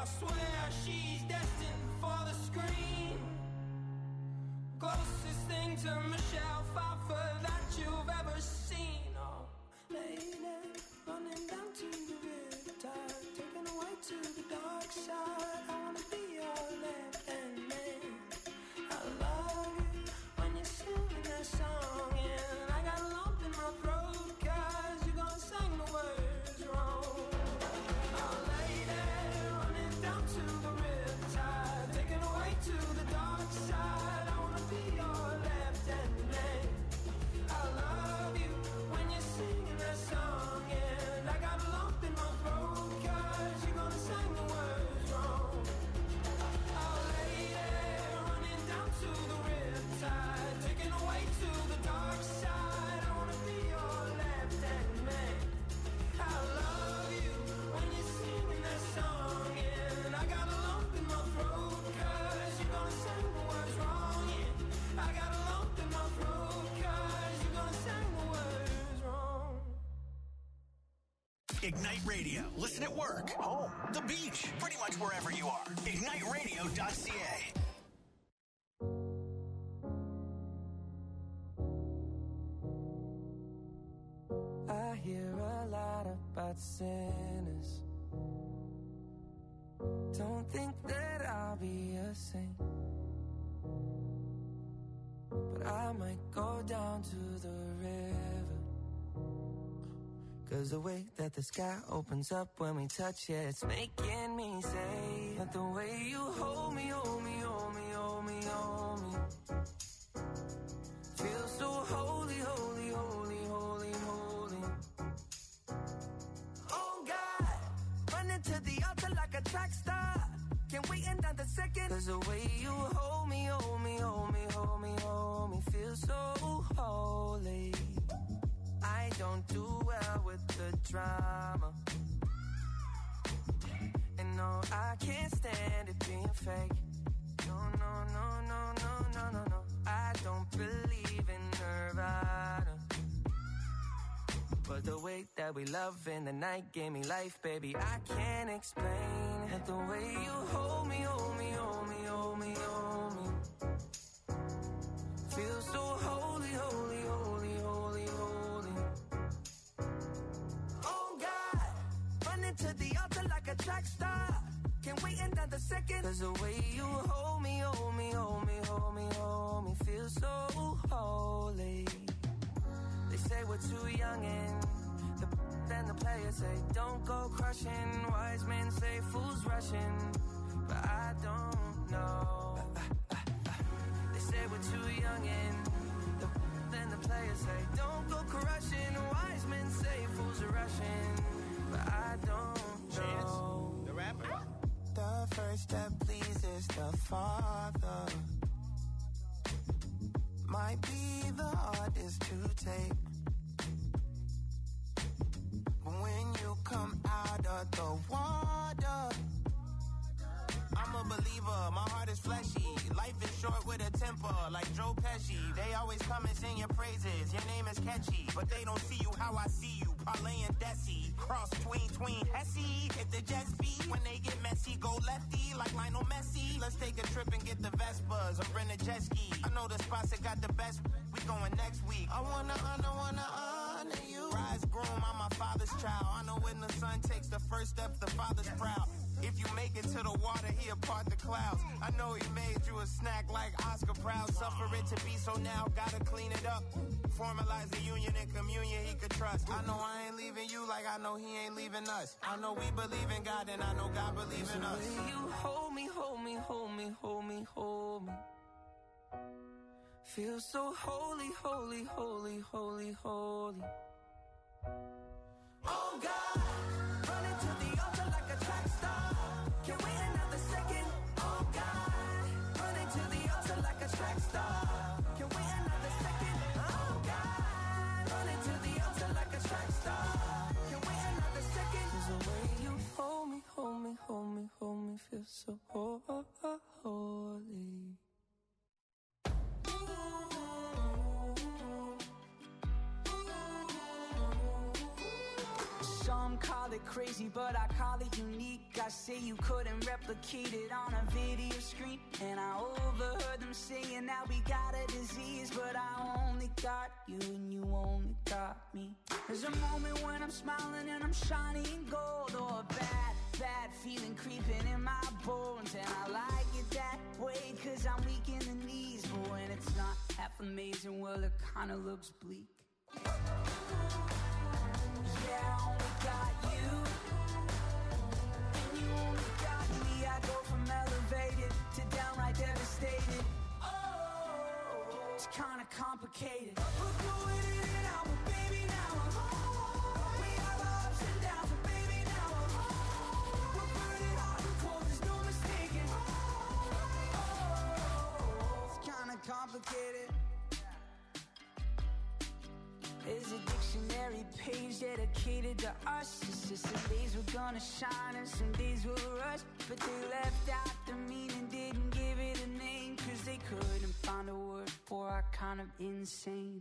swear she's destined for the screen. Closest thing to Michelle Pfeiffer that you've ever seen. Oh, lady, running down to the riptide, taken away to the dark side. I wanna be your left-hand man. I love you when you're singing that song, and I got a lump in my throat 'cause you're gonna sing the words wrong. Oh, lady, running down to the riptide, taken away to the dark side. I wanna be your left-hand man. I love you when you're singing that song, and I got a lump in my throat 'cause you're gonna sing the words wrong. Oh, lady, running down to the riptide, taken away to the dark side. I wanna be your left-hand man. I love you when you're singing that song, and I got a lump in my throat 'cause you're gonna sing the words wrong. Yeah, I got a lump in my throat 'cause you're gonna sing the words wrong. Ignite Radio. Listen at work, home, the beach, pretty much wherever you are. IgniteRadio.ca. I hear a lot about sinners. Don't think that I'll be a saint, but I might go down to the river. 'Cause the way that the sky opens up when we touch it, it's making me say that the way you hold me, hold me, hold me, hold me, hold me, feels so holy, holy, holy, holy, holy. Oh God, running to the altar like a track star. Can't wait another second. 'Cause the way you hold me, hold me, hold me, hold me, hold me, feels so holy. I don't do well with the drama, and no, I can't stand it being fake. No, no, no, no, no, no, no, no. I don't believe in Nirvana, but the way that we love in the night gave me life, baby. I can't explain that the way you hold me, hold me, hold me, hold me, hold me, feels so holy, holy, holy, holy, holy. Oh God, running to the altar like a track star. Can't wait another second. 'Cause the way you hold me, hold me, hold me, hold me, hold me, feels so holy. They say we're too young and then the players say don't go crushing. Wise men say fools rushing, but I don't know. They say we're too young and then the players say don't go crushing. Wise men say fools are rushing, but I don't know. The rapper. The first step pleases the Father, might be the hardest to take, but when you come out of the water, I'm a believer, my heart is fleshy. Life is short with a temper, like Joe Pesci. They always come and sing your praises, your name is catchy, but they don't see you how I see you. Parlay and Desi, cross tween Hesse. Hit the jet speed, when they get messy, go lefty, like Lionel Messi. Let's take a trip and get the Vespas, or rent a jet ski. I know the spots that got the best, we going next week. I wanna honor you. Rise groom, I'm my father's child. I know when the son takes the first step, the father's proud. If you make it to the water, he'll part the clouds. I know he made you a snack like Oscar Proud. Suffer it to be so now, gotta clean it up. Formalize the union and communion he could trust. I know I ain't leaving you like I know he ain't leaving us. I know we believe in God and I know God believes in us. You hold me, hold me, hold me, hold me, hold me. Feel so holy, holy, holy, holy, holy. Oh God, running to the altar like a track star. Can't wait another second. Oh God, running to the altar like a track star. Can't wait another second. Oh God, running to the altar like a track star. Can't wait another second. 'Cause the way you hold me, hold me, hold me, hold me, feel so holy. Some call it crazy, but I call it unique. I guys say you couldn't replicate it on a video screen. And I overheard them saying that we got a disease, but I only got you and you only got me. There's a moment when I'm smiling and I'm shining gold, or a bad feeling creeping in my bones. And I like it that way cause I'm weak in the knees, but when it's not half amazing, well it kinda looks bleak. Yeah, I only got you and you only got me. I go from elevated to downright devastated. Oh, it's kinda complicated. We're going in and out, but baby now I'm home. We have our ups and downs, but baby now I'm home. We're burning hot and cold, there's no mistaking. Oh, it's kinda complicated. There's a dictionary page dedicated to us. It's just some days we're gonna shine and some days we'll rush. But they left out the meaning, didn't give it a name, cause they couldn't find a word for our kind of insane.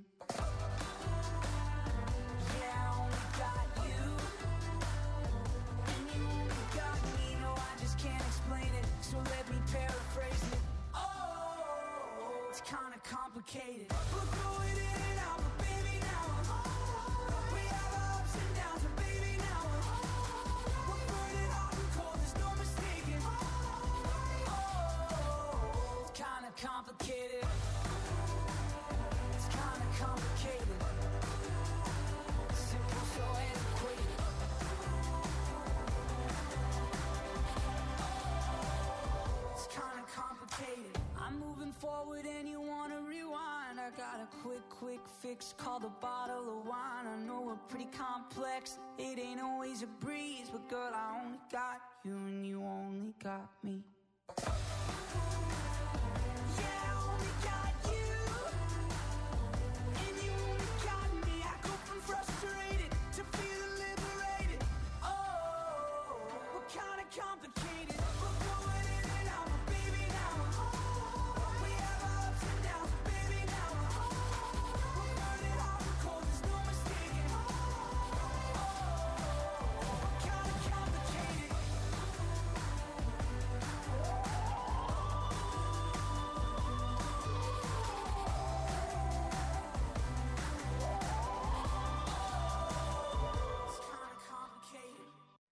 Yeah, I only got you and you only got me. No, I just can't explain it, so let me paraphrase it. Oh, it's kinda complicated. We're going in and out, but baby now I'm home. We have our ups and downs, but baby now I'm home. We're burning hot and cold, there's no mistaking. Oh, it's kinda complicated. It's kinda complicated. Simple, so antiquated. It's kinda complicated. I'm moving forward and you wanna rewind. I got a quick fix called a bottle of wine. I know we're pretty complex, it ain't always a breeze, but girl, I only got you and you only got me. Yeah, I only got you and you only got me. I go from frustrated to feeling liberated. Oh, we're kinda complicated. We're going in and out, but baby now I'm home. We have our ups and downs, but baby now I'm home. We're burning hot and cold, there's no mistaking. Oh, we're kinda complicated. It's kinda complicated.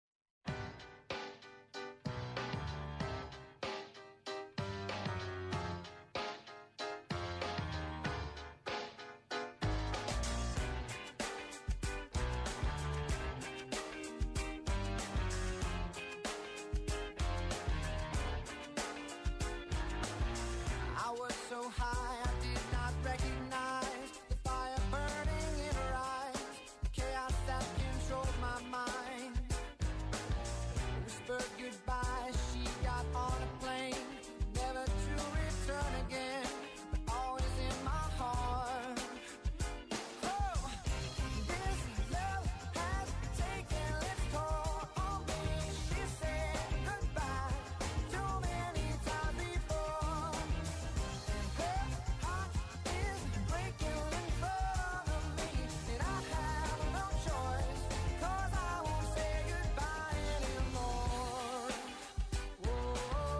I was so high, I did not recognize the fire burning in her eyes, the chaos that controlled my mind. Whispered goodbye, she got on a plane, never to return again, but always in my heart. Oh, this love has taken its toll on me. She said goodbye too many times before. Her heart is breaking in front of me, and I have no choice, cause I won't say goodbye anymore. Whoa,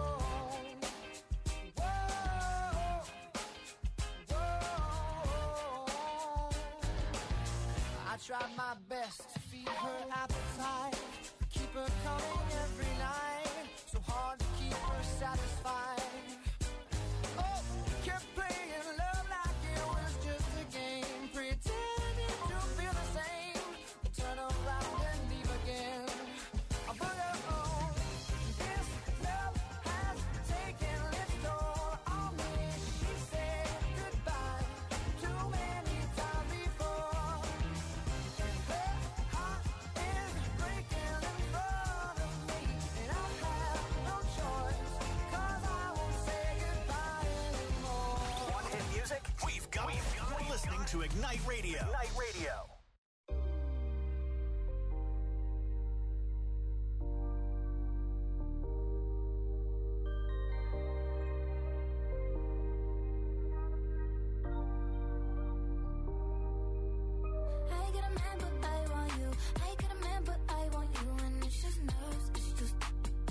whoa, whoa. I tried my best to feed her appetite, keep her coming every night, so hard to keep her satisfied. Oh, kept playing love like it was just a game, pretending to feel the same, but turn around and leave again. But oh, this love has taken its toll on me. She said goodbye too many times before, and her heart is breaking in front of me, and I have no choice, cause I won't say goodbye anymore. Want hit music? We've got it. You're listening to Ignite Radio. Ignite Radio. I get a man, but I want you. I get a man, but I want you. And it's just nerves, it's just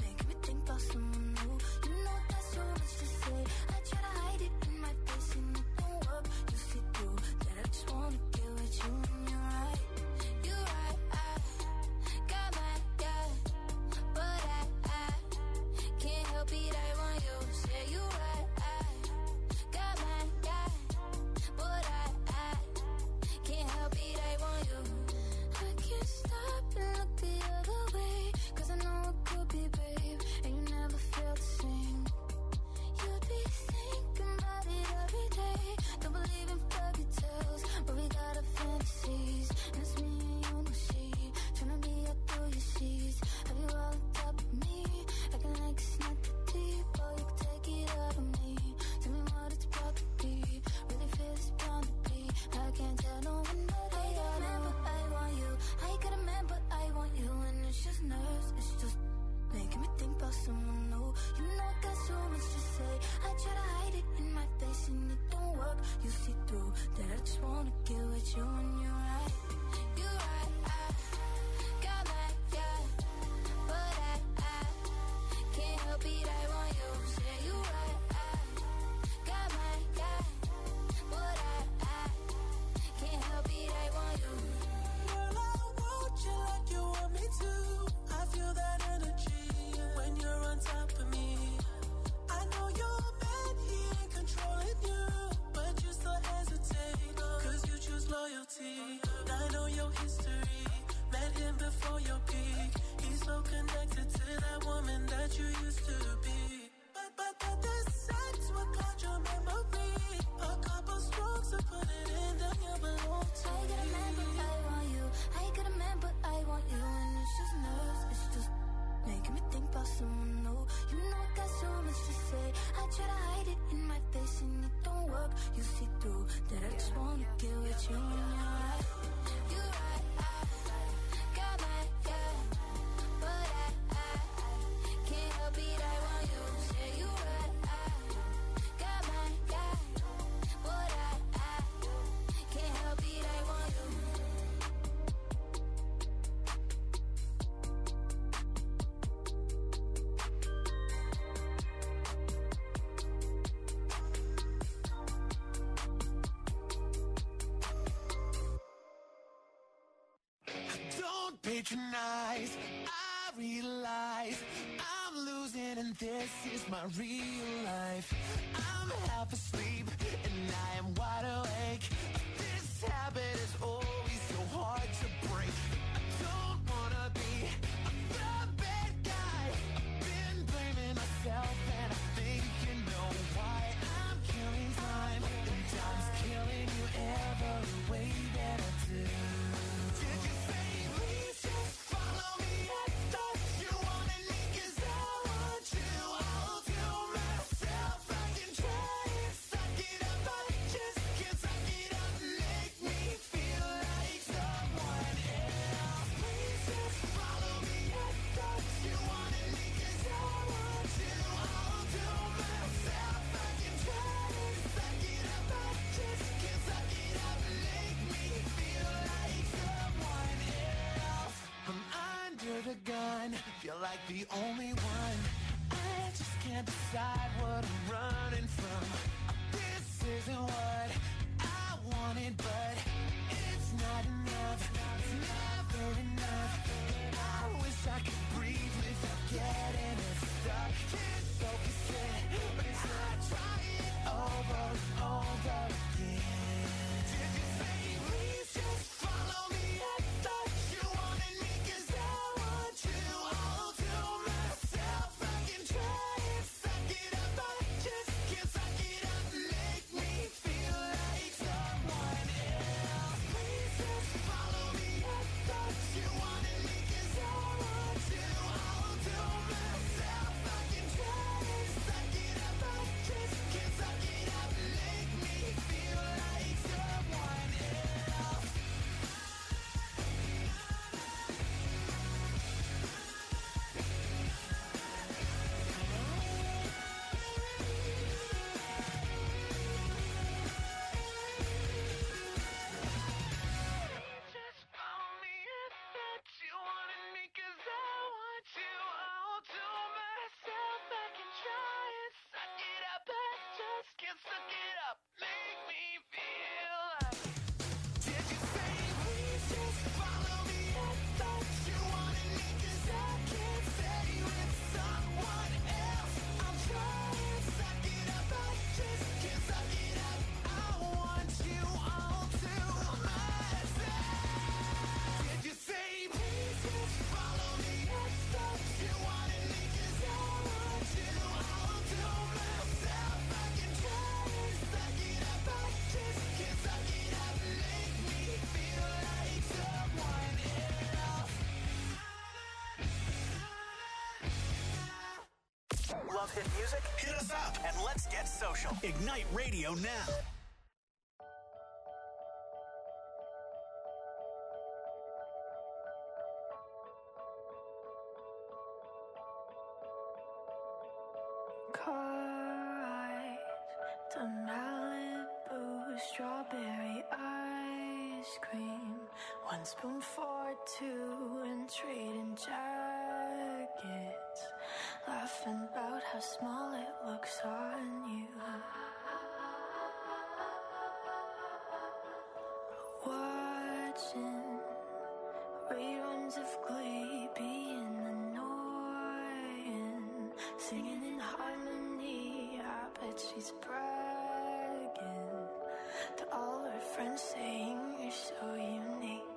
patronize. I realize I'm losing and this is my real life. I'm half asleep and I am wide awake. This habit is always so hard to break. I don't wanna be the bad guy. I've been blaming myself and I think you know why. I'm killing time and time's killing you every way that I do. Did you say please just follow me? I thought you wanted me 'cause I want you. I'll do myself. I can try and suck it up. I just can't suck it up. Make me feel like someone else. Please just follow me. I thought you wanted me 'cause I want you. I'll do myself. I can try and suck it up. I just can't suck it up. Make me feel like someone else. I'm under the gun, feel like the only one. I just can't decide what I'm running from. This isn't what I wanted, but it's not enough. It's never enough. I wish I could breathe without getting it stuck. Can't focus it, but I try it over and over again. Did you say please just follow me? I thought you wanted me 'cause I want you. I'll do myself. I can try and suck it up. I just can't suck it up. Make me feel like someone else. Please just follow me. I thought you wanted me 'cause I want you. I'll do myself. I can try and suck it up. I just can't suck it up. Make me feel like someone else. Just follow me. I thought you wanted me 'cause I want you. I'll do myself. I can try and suck it up. I just can't suck it up. Make me feel like. Did you say please just follow me? I thought you wanted me 'cause I can't stay with someone else. I'll try and suck it up. I just can't suck it up. I want you. I'll do myself. Did you say please just follow me? I thought you wanted me 'cause I want you. I'll do myself. I can try and suck it up. I just can't suck it up. Make me feel like someone else. Love hit music? Hit us up and let's get social. Ignite Radio now. Car eyes to Malibu, strawberry ice cream. 1 spoon for 2 and trading jackets. Laughing about how small it looks on you. Watching reruns of Glee being annoying. Singing in harmony, I bet she's bragging to all her friends, saying you're so unique.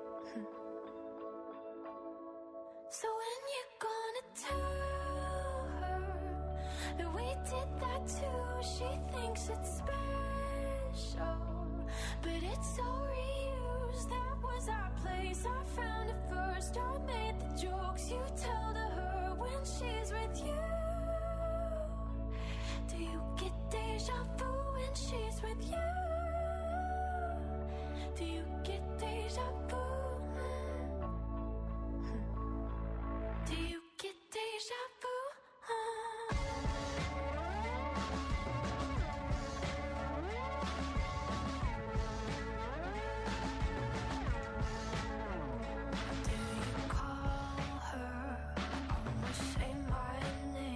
So when you gonna tell her that we did that too? She thinks it's special, but it's so reused. That was our place, I found it first. I made the jokes you tell to her when she's with you. Do you get deja vu when she's with you? Do you get deja vu? Do you get deja vu? Do you call her? Almost say my name.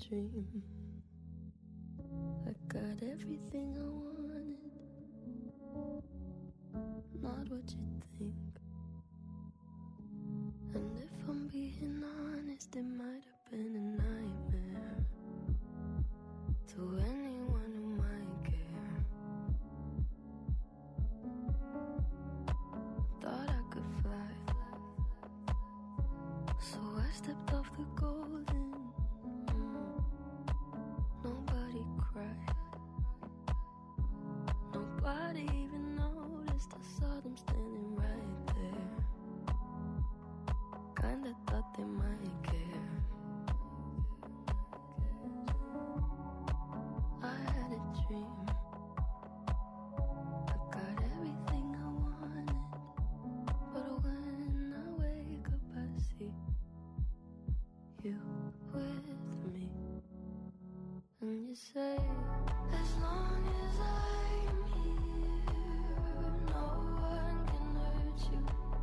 dream. I got everything I wanted, not what you think. And if I'm being honest, it might have been a nightmare to anyone who might care. Thought I could fly, so I stepped off the golden. Nobody cried, nobody even noticed. I saw them standing right there. Kinda thought they might care. I had a dream, I got everything I wanted, but when I wake up I see you with me. And you say, as long as I'm here, no one can hurt you.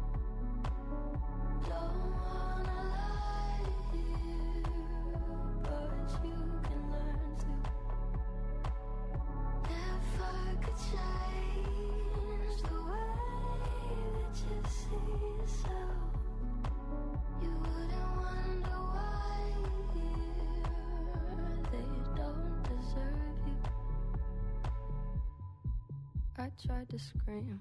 Don't wanna lie here, but you can learn to. If I could change the way that you see yourself, you wouldn't wonder why they don't deserve you. I tried to scream,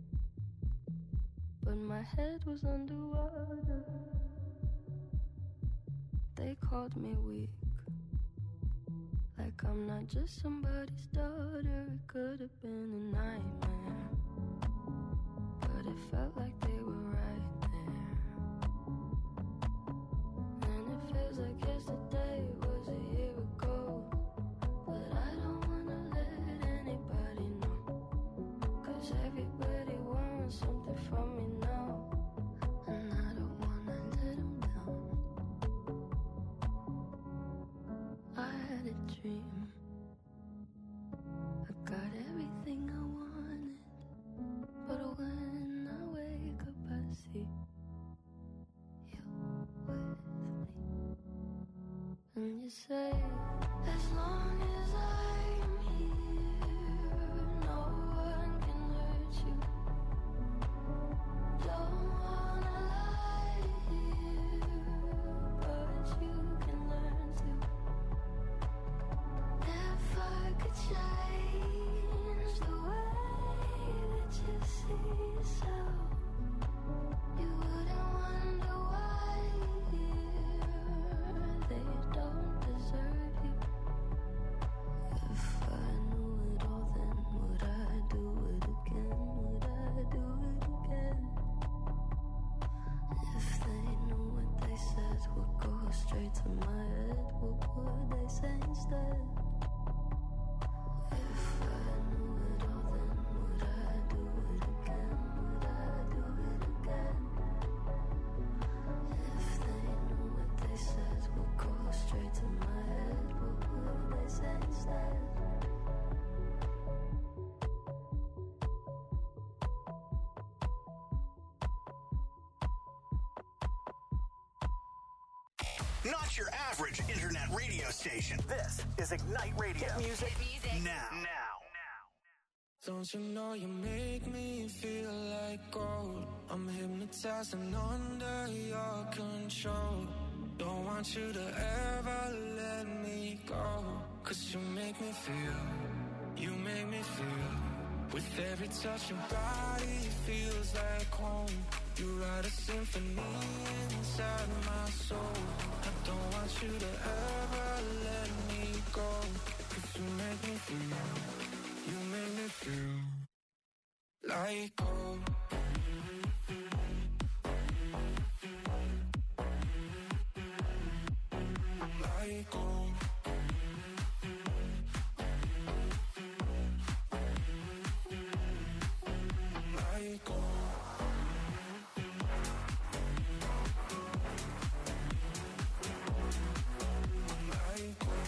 but my head was underwater. They called me weak, like I'm not just somebody's daughter. It could have been a nightmare, but it felt like they were right there. And it feels like yesterday was a year ago, but I don't wanna let anybody know, 'cause everybody wants something from me now, and I don't wanna let them down. I had a dream, I got everything I wanted, but when I wake up I see you with me. And you say, as long as I'm here, no one can hurt you. Don't wanna lie here, but you can learn to. If I could change the way that you see yourself, you wouldn't wonder why they don't deserve you. If I knew it all, then would I do it again? Would I do it again? If they knew what they said would go straight to my head, what would they say instead? If I knew it all, then would I do it again? Would I do it again? If they knew what they said would go straight to my head, what would they say instead? Not your average internet radio station. This is Ignite Radio. Hit music now. Don't you know you make me feel like gold? I'm hypnotized and under your control. Don't want you to ever let me go, 'cause you make me feel, you make me feel. With every touch your body feels like home. You write a symphony inside my soul. I don't want you to ever let me go, 'cause you make me feel, you make me feel like gold. Like gold. Like gold. Like gold.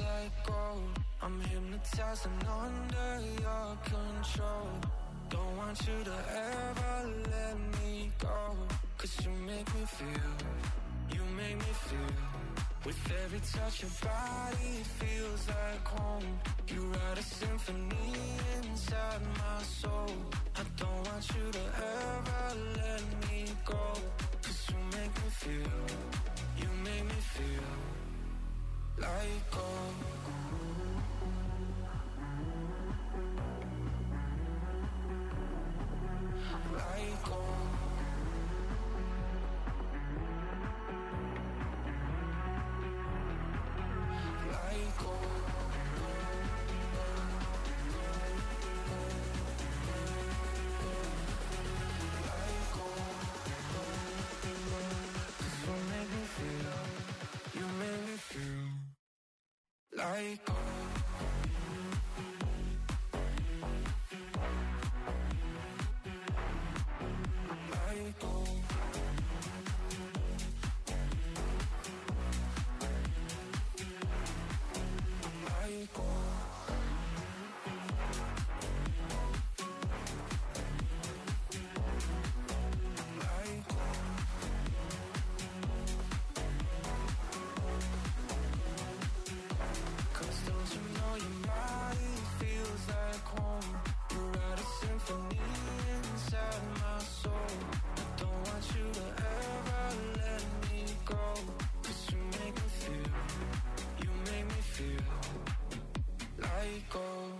hypnotized and under your control. Don't want want you to ever let me go. 'Cause you make me feel, you make me feel. With every touch your body feels like home. You write a symphony inside my soul. I don't want you to ever let me go. 'Cause you make me feel, you make me feel like gold. Like gold. Like gold. Like gold. 'Cause you make me feel, you make me feel like gold. Like gold. Like gold. Like gold. 'Cause don't you know your body feels like home. You write a symphony inside my soul. I don't want you to ever let me go. 'Cause you make me feel, you make me feel like gold.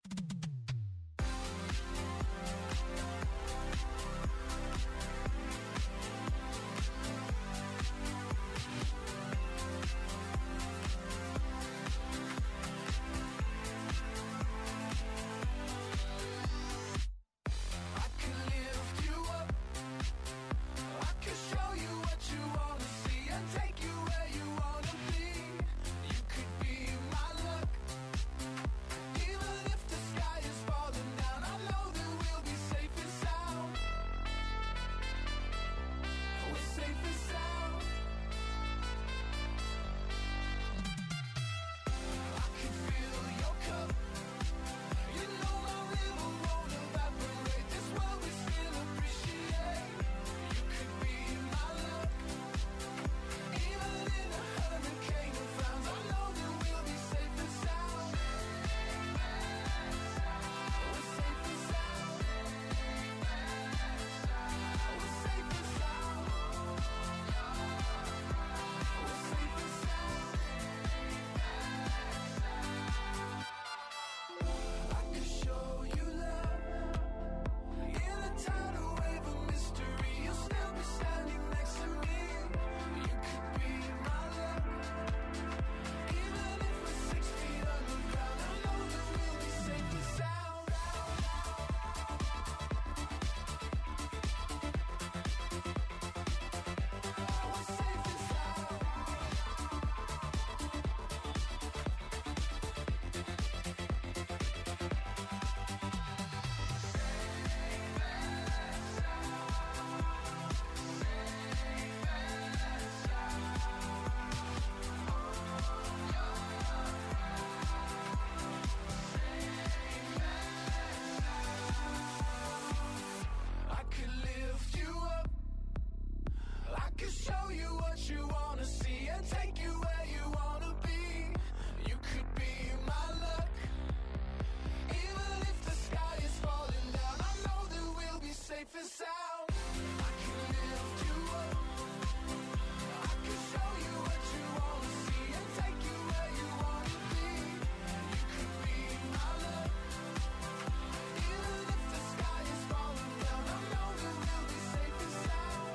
I can lift you up, I can show you what you wanna see and take you where you wanna be. You could be my luck, even if the sky is falling down. I know that we'll be safe and sound. We're safe and sound. I can fill your cup. You know my river won't evaporate. This world we still appreciate. You could be my luck, even in a hurricane of frowns. I know that we'll be safe and sound. We're safe and sound. We're safe and sound. We're safe and sound. I could show you love in a tidal wave of mystery. You'll still be standing next to me. You could be my luck, even if we're 6 feet underground. I know that we'll be safe and sound. We're safe and sound. I could lift you up, I could show you what you wanna see and take you where you wanna be. You could be my luck, even if the sky is falling down. I know that we'll be safe and sound. I can lift you up, I can show you what you wanna see and take you where you wanna be. You could be my luck, even if the sky is falling down. I know that we'll be safe and sound.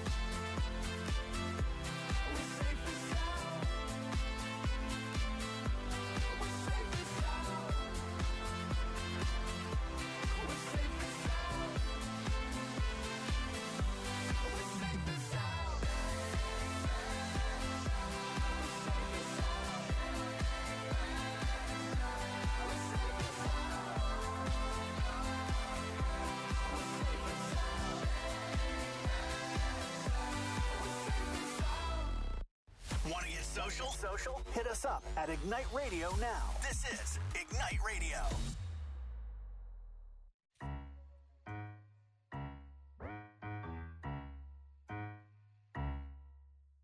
We're safe and sound. We're safe and sound. We're safe and sound. We're safe and sound. Want to get social? Social? Hit us up at Ignite Radio now. This is Ignite Radio.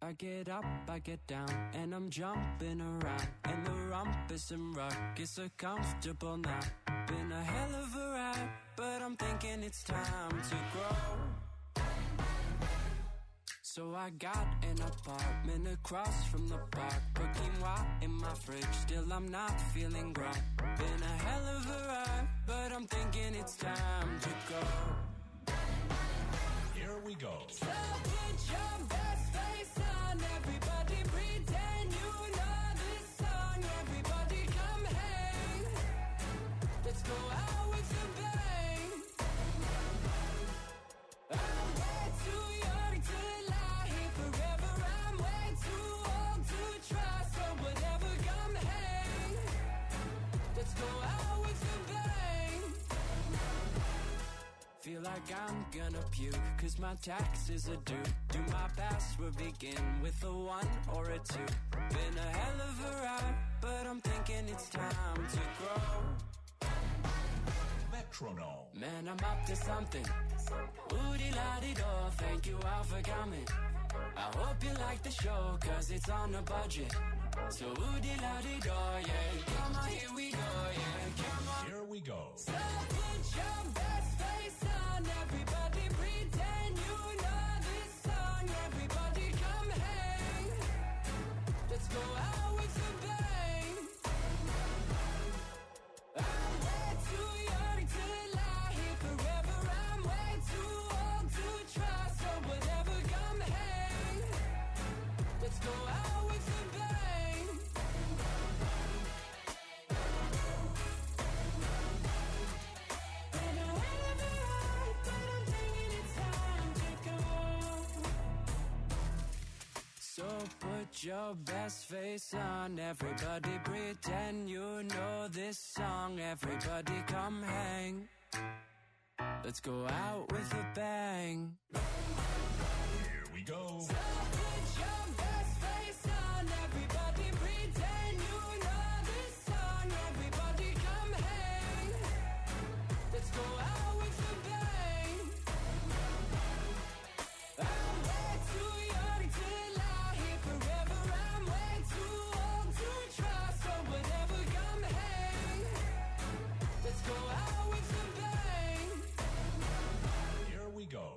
I get up, I get down, and I'm jumping around. And the rumpus and ruckus are comfortable now. Been a hell of a ride, but I'm thinking it's time to grow. So I got an apartment across from the park. Put quinoa in my fridge, still I'm not feeling grown. Been a hell of a ride, but I'm thinking it's time to go. Here we go. So put your best face on, everybody pretend you know this song. Everybody come hang, let's go out with a bang. I'm way too young to lie here forever. I'm way too old to try, so whatever, come hang, let's go out with a bang. Feel like I'm gonna puke, cause my taxes are due. Do my password begin with a 1 or a 2? Been a hell of a ride, but I'm thinking it's time to grow. Metronome. Man, I'm up to something. Woody-la-di-do, thank you all for coming. I hope you like the show, cause it's on a budget. So woody-la-di-do, yeah. Come on, here we go, yeah. Come on. Here we go. So put your best face on, everybody pretend you know this song. Everybody come hang, let's go out with a bang. I'm way too young to lie here forever. I'm way too old to try, so whatever, come hang, let's go out with a bang. Been a hell of a ride, but I'm thinking it's time to go. So put your best face on, everybody pretend you know this song. Everybody come hang, let's go out with a bang. Here we go. So put your best face on, everybody pretend you know this song. Everybody come hang, let's go out with a bang. I'm way too young to lie here forever. I'm way too old to try, so whatever, come hang, let's go out with a bang. Here we go.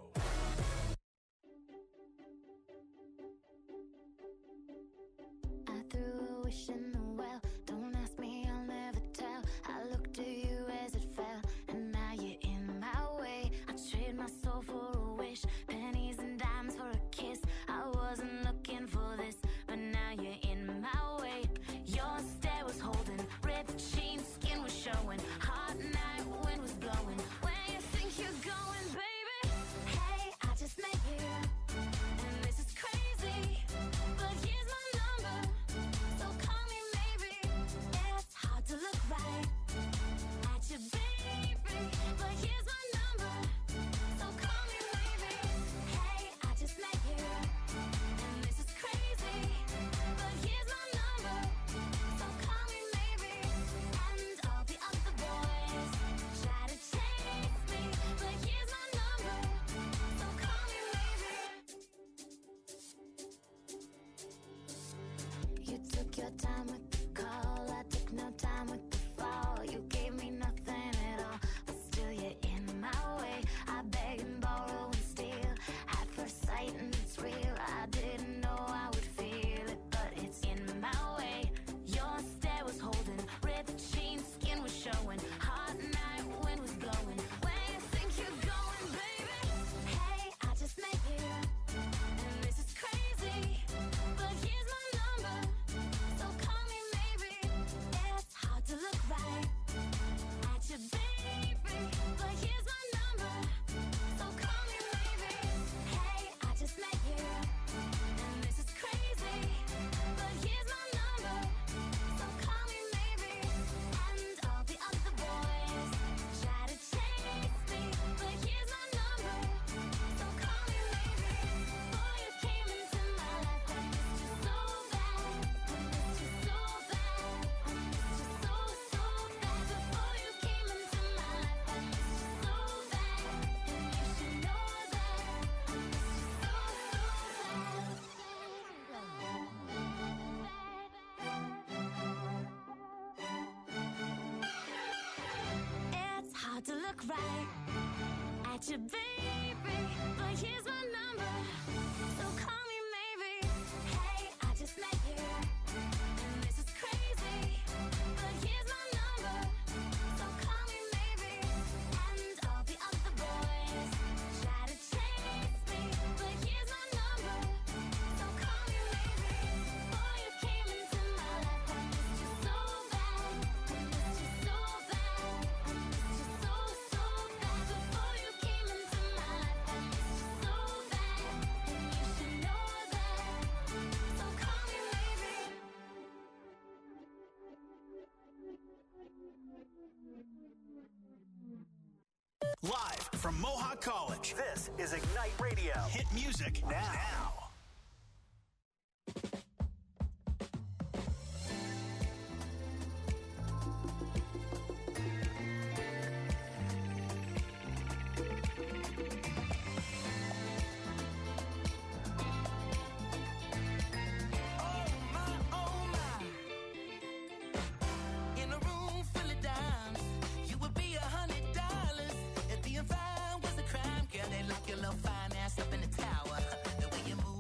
I threw a wish in the well. Don't ask me, I'll never tell. I looked to you as it fell, and now you're in my way. I trade my soul for a wish, pennies and dimes for a kiss. I wasn't looking for this, but now you're in my way. Your stare was holding, ripped jeans, skin was showing. Hot night, wind was blowing. Where you think you're going, baby? Hey, I just met you, and this is crazy. But here's my number, so call me maybe. It's hard to look right at you, baby. But here's my number, so call me maybe. Hey, I just met you, and this is crazy. But here's my number, so call me maybe. And all the other boys try to chase me, but here's my number, so call me maybe. You took your time with the call, I took no time with the fall. You gave me nothing at all, but still you're in my way. I beg and borrow and steal at first sight, and it's real. I didn't know I would feel it, but it's in my way. Your stare was holding, ripped jeans, skin was showing. Hot night, wind was blowing. Where you think you're going, baby? Hey, I just met you, and this is crazy. But here's my number, so call me look right at you, baby, but here's my number, so call me maybe. Hey, I just met you, and this is crazy, but here's my number, so call me maybe. And all the other boys try to chase me, but here's my number, so call me maybe. Before you came into my life, I missed you so bad, I missed you so bad, I missed you so, so bad. Before you came into my life, I missed you so bad, and you should know that, so call me maybe. Live from Mohawk College, this is Ignite Radio. Hit music now. In a room full of dimes, you would be $100 if being fine was a crime. Girl, they like your little fine ass up in the tower. The way you move.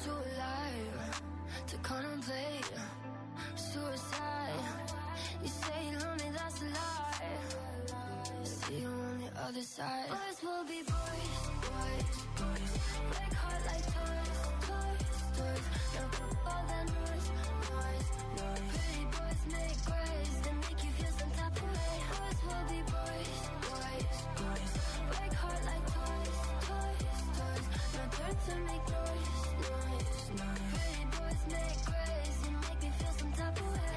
too alive to contemplate suicide. You say you love me, that's a lie. See you on the other side. Boys will be boys, boys, boys. Break heart like toys, toys, toys. Now all that noise, noise, noise. Pretty boys make grace, they make you feel some type of way. Boys will be boys, boys, boys. Break heart like toys, toys, toys. Now turn to make noise, noise, noise. Pretty boys make grace, they make me feel some type of way.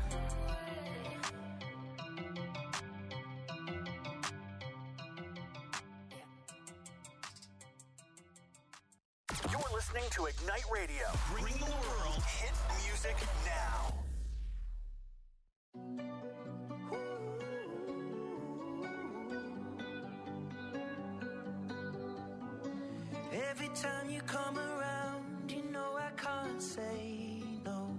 You're listening to Ignite Radio, bringing the world hit music now. Every time you come around, you know I can't say no.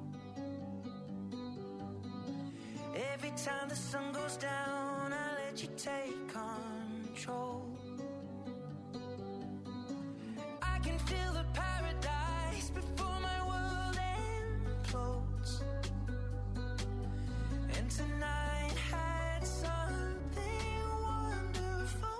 Every time the sun goes down, I let you take control. I can feel the paradise before my world implodes. And tonight had something wonderful.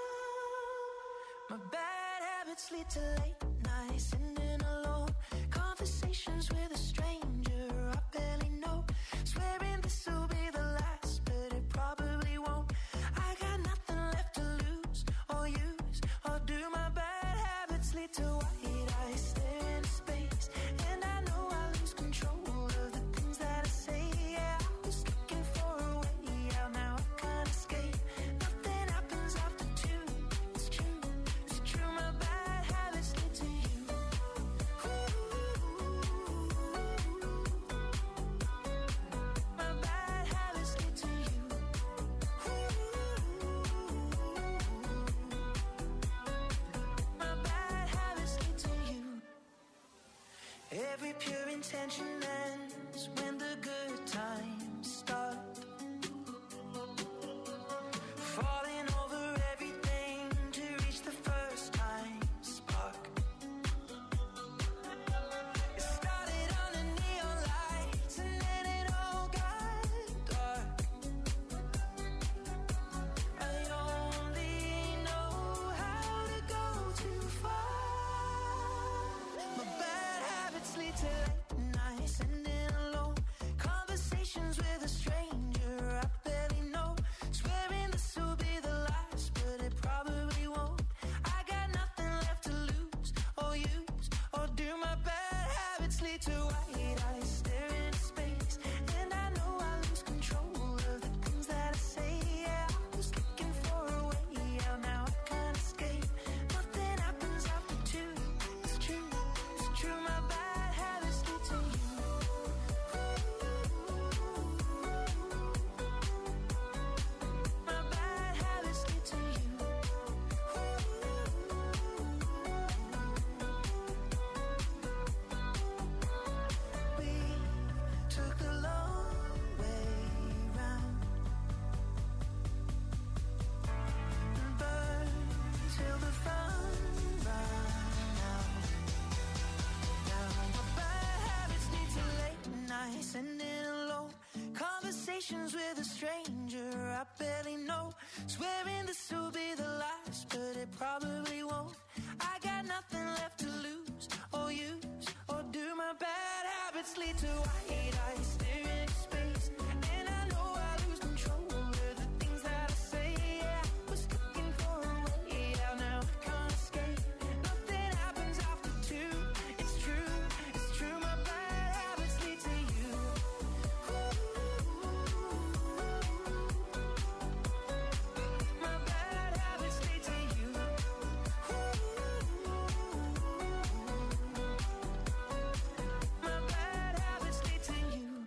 My bad habits lead to late nights, sitting alone. Conversations with a stranger I barely know. Swearing this will be the last, but it probably won't. I got nothing left to lose or use or do. My bad habits lead to white eyes stare into space, and I know I lose control of the things that I say. Yeah, I was looking for a way out, now I can't escape. Nothing happens after two. It's true, it's true. My bad habits lead to you. My bad habits lead to you. My bad habits lead to you. Every pure intention ends when the good times start. Falling over everything to reach the first time spark. It started on the neon lights and then it all got dark. I only know how to go too far. My bad habits lead to late nights, sitting alone. Conversations with a stranger I barely know. Swearing this will be the last, but it probably won't. I got nothing left to lose or use or do. My bad habits lead to white eyes staring into space, and I know I lose control of the things that I say. Yeah, I was looking for a way out, now I can't escape. Nothing happens after two. It's true, it's true. My bad habits lead to you. My bad habits lead to you. We took the long way round and burned till the fun ran out. Now my bad habits lead to late nights, sitting alone. Conversations with a stranger I barely know. Swearing this will be the last, but it probably won't. I got nothing left to lose or use or do. My bad habits lead to white eyes staring into space, and I know I lose control of the things that I say. Yeah, I was looking for a way out, now I can't escape. Nothing happens after two. It's true, it's true. My bad habits lead to you. My bad habits lead to you. My bad habits lead to you.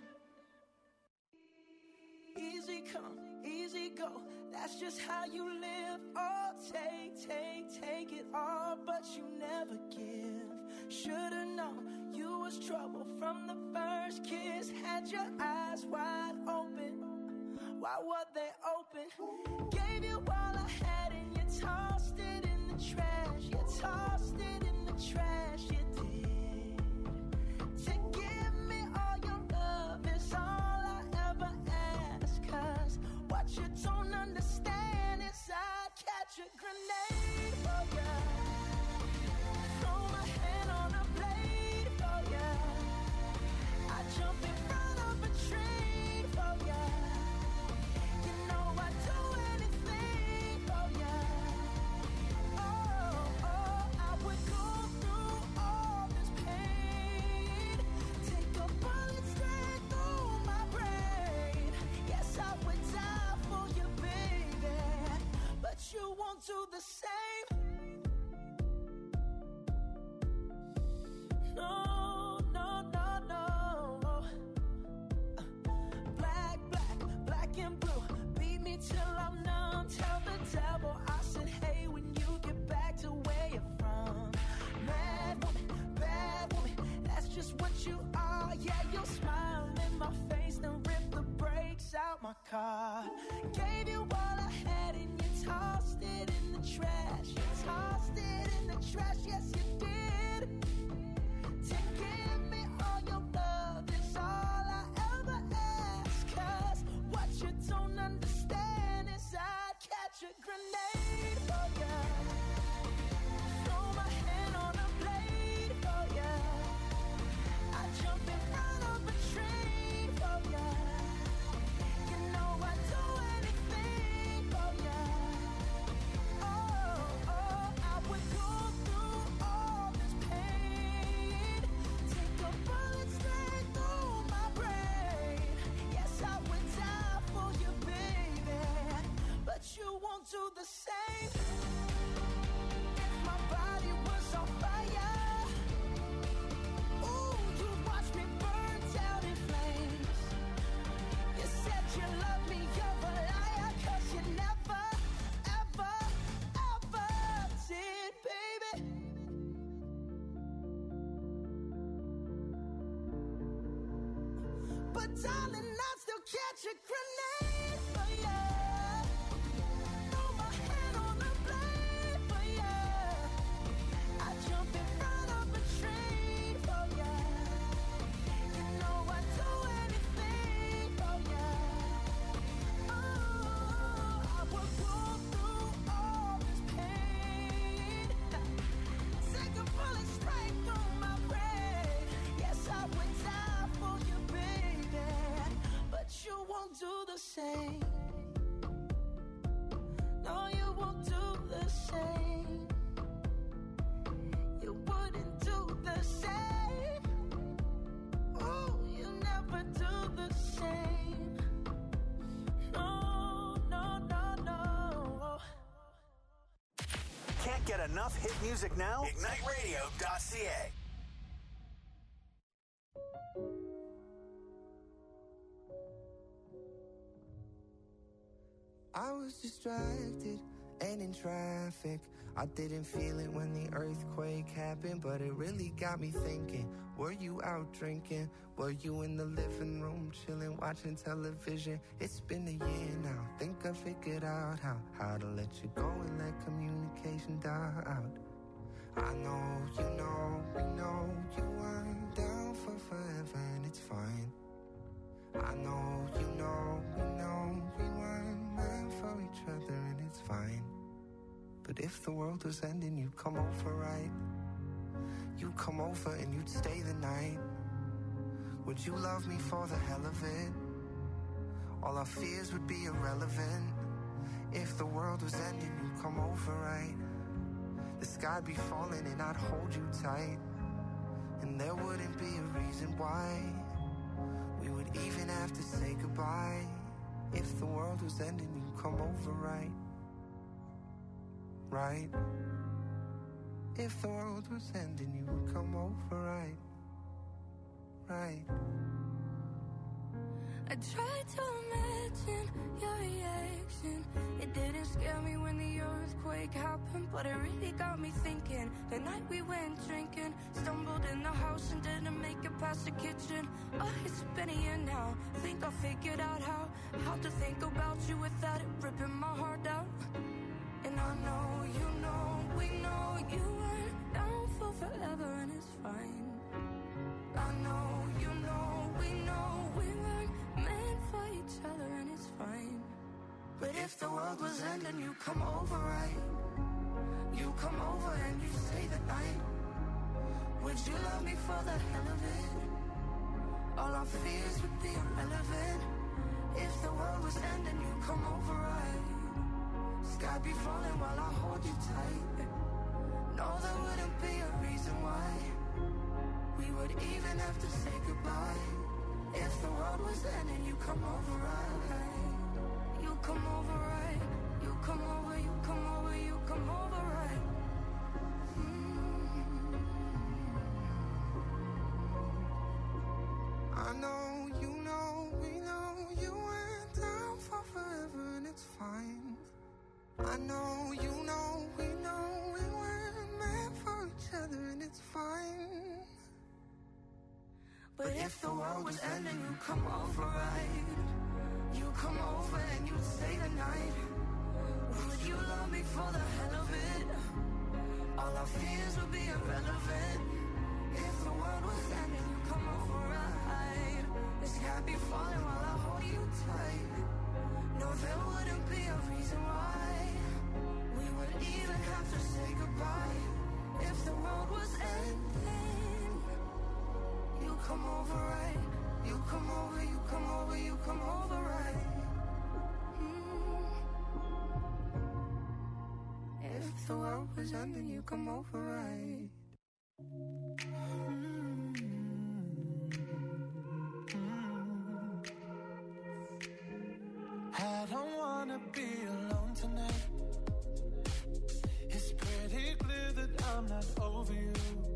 Easy come, easy go. That's just how you live. Oh, take it all, but you never give. Should've known you was trouble from the first kiss. Had your eyes wide open. Why were they open? Gave you all I had and you tossed it in the trash. You tossed it in the trash, you did. won't do the same. No, no, no, no. Black, black, black and blue. Beat me till I'm numb. Tell the devil I said, hey, when you get back to where you're from. Mad woman, bad woman, that's just what you are. Yeah, you'll smile in my face, then rip the brakes out my car. Gave you all I had and you tossed it in the trash. You tossed it in the trash, yes you did. To give me all your love is all I ever ask. 'Cause what you don't understand is I'd catch a grenade for ya. Throw my hand on a blade for ya. I'd jump in front of a train for ya. You know I'd do anything for ya. Oh, oh, I would go through all this pain. Take a bullet straight through my brain. Yes, I would die for you, baby. But you won't do the same. If my body was on fire, ooh, you'd watch me burn down in flames. You said you love me, you're a liar, 'cause you never, ever, ever did, baby. But darling, I'd still catch a grenade for ya. Throw my hand on the blade for ya. I'd jump in front of a train for ya. You know I'd do anything for ya. Oh, I would go through all this pain. Take a bullet straight through my brain. Yes, I would die for you, baby. But you won't do the same. No, you won't do the same. You wouldn't do the same. Oh, you never do the same. No, no, no, no. Can't get enough hit music now? IgniteRadio.ca. I was distracted and in traffic. I didn't feel it when the earthquake happened, but it really got me thinking. Were you out drinking? Were you in the living room chilling, watching television? It's been a year now. Think I figured out how to let you go and let communication die out. I know, you know, we know you weren't down for forever and it's fine. I know, you know, we know we weren't meant for each other and it's fine. But if the world was ending, you'd come over, right? You'd come over and you'd stay the night. Would you love me for the hell of it? All our fears would be irrelevant. If the world was ending, you'd come over, right? The sky'd be falling and I'd hold you tight. And there wouldn't be a reason why we would even have to say goodbye. If the world was ending, you'd come over, right? Right? If the world was ending, you would come over, right? Right? I tried to imagine your reaction. It didn't scare me when the earthquake happened, but it really got me thinking. The night we went drinking, stumbled in the house and didn't make it past the kitchen. Oh, it's been a year now. Think I figured out how to think about you without it ripping my heart out. And I know, you know, we know you weren't down for forever and it's fine. I know, you know, we know we weren't meant for each other and it's fine. But if the world was ending, you come over, right? You come over and you stay the night. Would you love me for the hell of it? All our fears would be irrelevant. If the world was ending, you come over, right? Sky be falling while I hold you tight. No, there wouldn't be a reason why we would even have to say goodbye. If the world was ending, you come over, right? You come over, right? You come over, you come over, you come over right. I know, you know, we know you went down for forever and it's fine. I know, you know, we know we weren't meant for each other and it's fine. But if the world was ending, you come over right. You come over and you'd stay the night. Would you love me for the hell of it? All our fears would be irrelevant. If the world was ending, you come over right. This happy falling while I hold you tight. No, there wouldn't be a reason why we would even have to say goodbye. If the world was ending, you come over right. You come over, you come over, you come over right. If the world was ending, you come over right. I don't wanna be alone tonight. It's pretty clear that I'm not over you.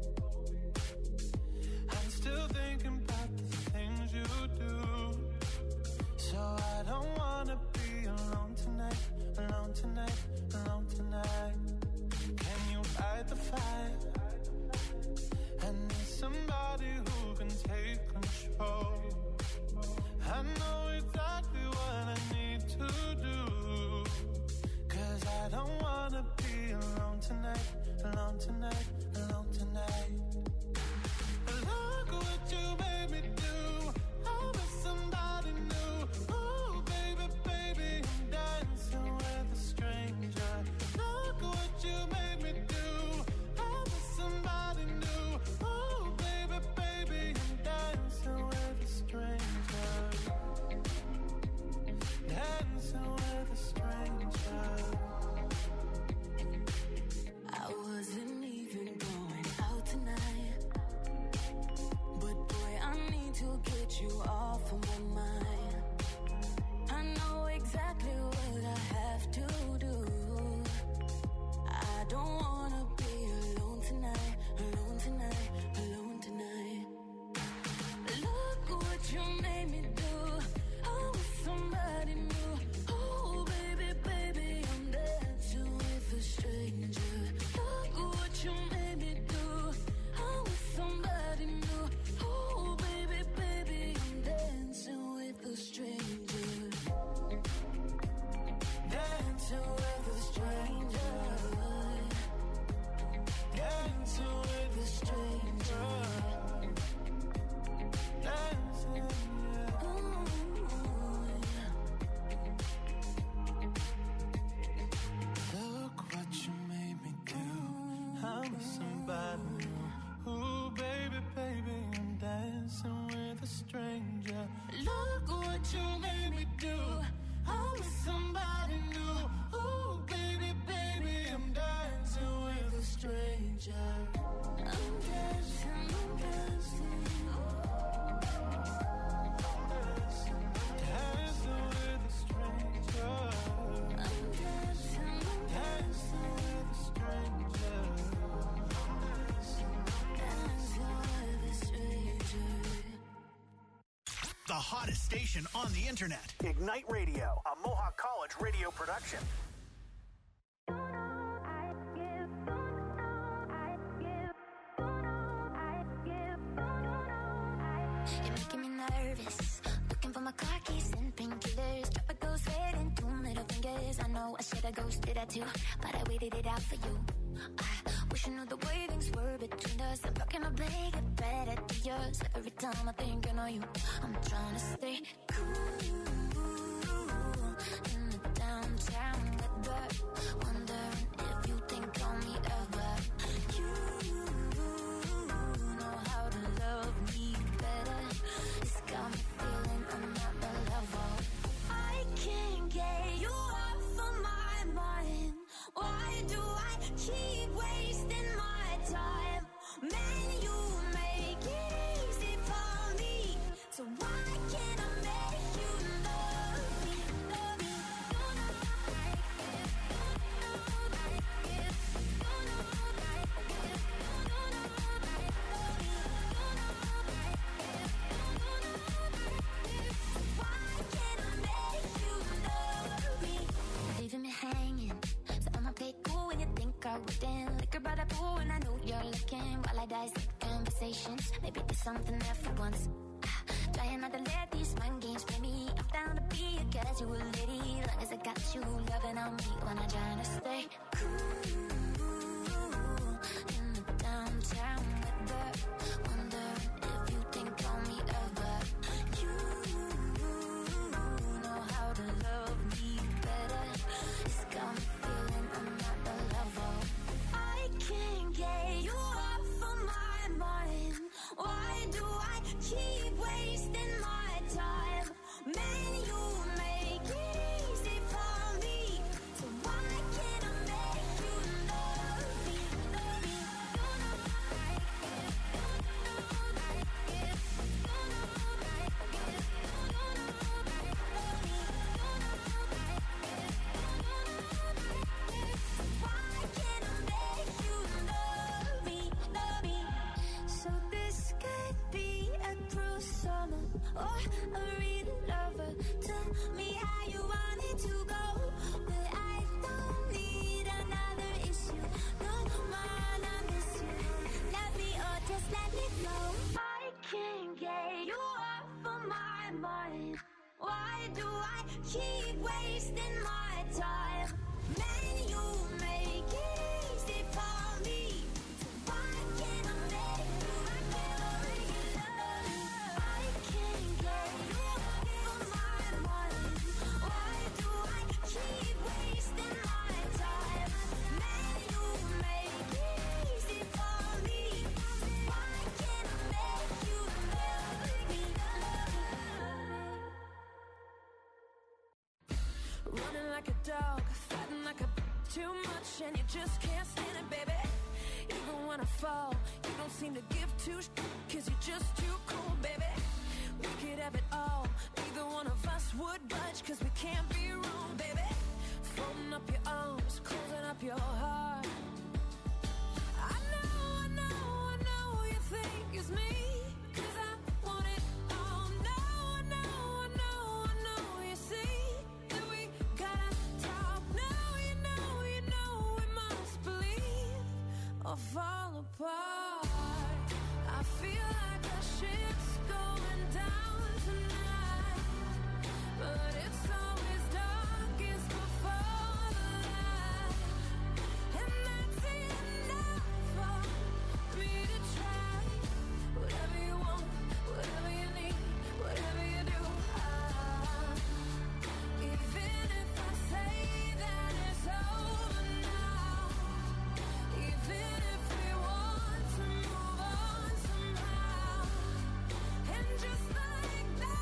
I'm still thinking about the things you do. So I don't wanna be alone tonight, alone tonight, alone tonight. Can you fight the fire? I need somebody who can take control. I know exactly what I need to do. 'Cause I don't wanna be alone tonight, alone tonight, alone tonight. Look what you made me do. I was somebody new. Ooh, baby, baby, I'm dancing with a stranger. Look what you made me do. I was somebody new. Ooh, baby, baby, I'm dancing with a stranger. Dancing with a stranger. I wasn't even going out tonight, but boy, I need to get you off of my mind. I know exactly what I have to do. I don't wanna be alone tonight, alone tonight, alone tonight. Look what you made me do. I was somebody new. Oh, baby, baby, I'm dancing with a stranger. Look what you made me do. I was somebody new. Oh, baby, baby, I'm dancing with a stranger. Dancing with a stranger. Dancing with a stranger. Dancing, yeah. Look what you made me do. I'm somebody new. Ooh, baby, baby, I'm dancing with a stranger. Look what you made me do. I'm somebody new. Ooh, baby, baby, I'm dancing with a stranger. I'm dancing, I'm dancing. Dancing with a stranger. I'm dancing with a stranger. Dancing with a stranger. The hottest station on the internet. Ignite Radio, a Mohawk College radio production. You're making me nervous. Looking for my car keys and painkillers. Drop a ghost head and 2 middle fingers. I know I should have ghosted that too, but I waited it out for you. I wish I knew the way things were between us. I'm rocking my play, get better to yours. Every time I think I know you, I'm trying to stay cool in the downtown weather. Wondering if you think on me ever. You know how to love me better. It's got me feeling I'm not the lover. I can't get you off of my mind. Why do I keep wasting my time? Man, you make it easy for me. So why can't Then liquor by the pool and I know you're looking while I dissect conversations. Maybe there's something there for once. Trying not to let these mind games play me. I'm down to be a casual lady, long as I got you loving on me when I'm trying to stay cool in the downtown weather. Wonder if you think on me ever. You know how to love me better. It's got me feeling I'm not the lover. I can't get you off of my mind. Why do I keep wasting my time? Man, you make it easy for me. So why can't I make you love me? Love me. You know I get, you know I get, you know I get, you know I love me. You know I get, you know I get. Why can't I make you love me? Love me. So this could be a cruel summer or a real lover. Tell me how you want it to go, but I don't need another issue. No man, I miss you. Love me or just let me go. I can't get you off of my mind. Why do I keep wasting my time? Man, you make it easy for me. So why can't I make you love me? I can't get you off of my mind. Why do I keep wasting my time? Man, you make it easy for me. So why can't I make you love me? Running like a dog, fighting like a too much, and you just can't stand it, baby. Even when I fall, you don't seem to give two cause you're just too cool, baby. We could have it all, neither one of us would budge, cause we can't be wrong, baby. Folding up your arms, closing up your heart. I know you think it's me.